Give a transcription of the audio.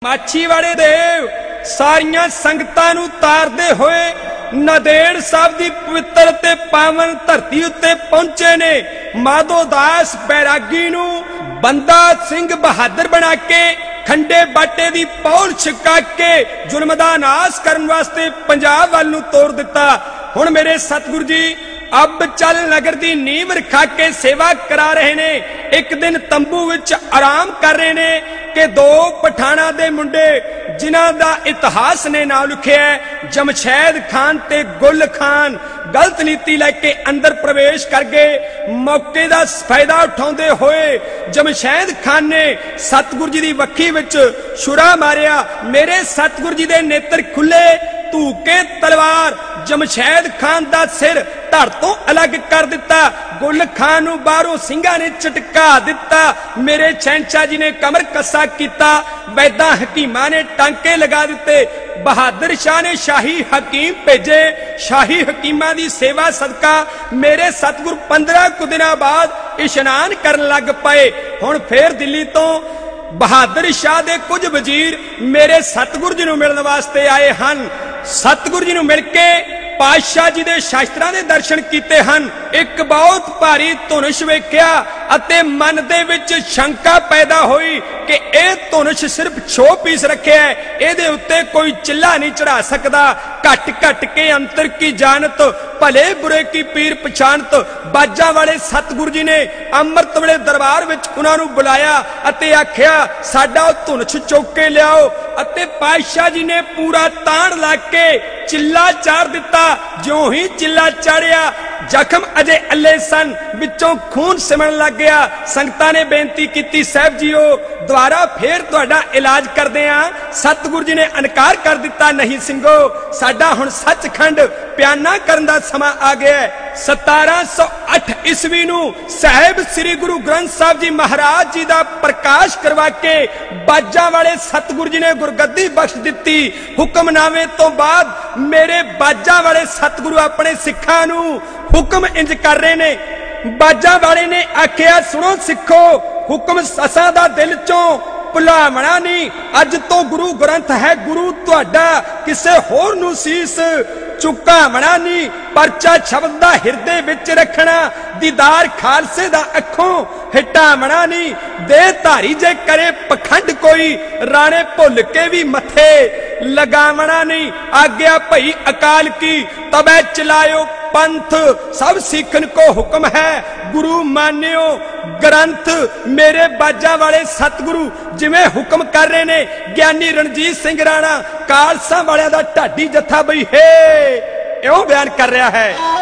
माछीवाड़े देव सारियां संगतां नूं तारदे होए नदेड़ साहब दी पवित्र ते पावन धरती उत्ते पहुंचे ने। माधो दास बैरागी नूं बंदा सिंह बहादुर बना के खंडे बाटे दी पौल छिका के जुल्म दा नाश करन वास्ते पंजाब वाल नूं तोड़ दिता। हुण मेरे सतगुरु जी अब चल नगर दी नींव रखा के सेवा करा रहे ने। एक दिन तंबू विच आराम कर रहे ने कि दो पठाणा दे मुंडे जिन्हां दा इतिहास ने नाम लिखिया है जमशेद खान ते गुल खान गलत नीति लैके अंदर प्रवेश कर गए। मौके दा फायदा उठाउंदे होए जमशेद खान ने सतगुरु जी दी वक्खी विच छुरा मारिया। मेरे सतगुरु जी दे नेत्र खुले धूके तलवार जमशेद खान दा सिर धड़ तो अलग कर दिता। गुल खान नूं बाहरों सिंघां ने झटका दिता। मेरे शहनशाह जी ने कमर कसा किया। वैदा हकीमां ने टांके लगा दिते। बहादुर शाह ने शाही हकीम भेजे। शाही हकीमां दी सेवा सदका मेरे सतगुरु 15 कुछ दिनां बाद इशनान करन लग पए। हुण फिर दिल्ली तो बहादुर शाह दे कुछ वजीर मेरे सतगुरु जी नूं मिलण वास्ते आए हन। सतगुरु जी नूं मिल के पातशाह जी दे शास्त्रां दे दर्शन कीते हन। एक बहुत भारी धुनश वेख्या अते मन दे विच शंका पैदा हुई कि यह धुनश सिर्फ शो पीस रखिया है, इहदे उत्ते कोई चिल्ला नहीं चढ़ा सकदा। घट घट के अंतर की जानत भले बुरे की पीर पछाणत। बाजा वाले सतगुरु जी ने अमृत वेले दरबार विच उन्हां नूं बुलाया अते आख्या साडा धुनश चुक के लियाओ। अते पातशाह जी ने पूरा ताण ला के चिल्ला चाड़ दिता। ज्यों ही चिल्ला चाड़िया जख्म अजे अल्ले सन, विचों खून सिमण लग गया। संगतां ने बेनती की साहब जीओ दोबारा फिर तुहाडा इलाज करदे आ। सतगुरु जी ने इनकार कर दिता, नहीं सिंघो साडा हुण सचखंड प्याना करन दा समां आ गया है। 1708 ईस्वी नूं साहिब श्री गुरु ग्रंथ साहब जी महाराज जी दा प्रकाश करवा के बाजा वाले सतगुरु जी ने गुरगद्दी बख्श दिती। हुक्मनामे तो बाद मेरे बाजा वाले सतगुरु अपने सिखां नूं हुक्म इंज कर रहे ने। बाजा वाले ने आख्या सुनो सिखो हुक्म असां दा दिल चों भुलावना नहीं। अज तो गुरु ग्रंथ है गुरु तुहाडा, किसे होर नूं सीस झुकावना नहीं। परचा शब्द दा हिरदे विच रखना, दीदार खालसे दा अखों हटावना नहीं। दे धारी जे करे पखंड कोई राणे भुल के भी मथे लगावना नहीं। आज्ञा भई अकाल की तबे चलायो पंथ, सब सीखन को हुक्म है गुरु मान्यो ग्रंथ। मेरे बाजा वाले सतगुरु जिवें हुक्म कर रहे ने, ज्ञानी रणजीत सिंह राणा खालसा वालियां दा ढाडी जत्था बई हे इउं बयान कर रहा है।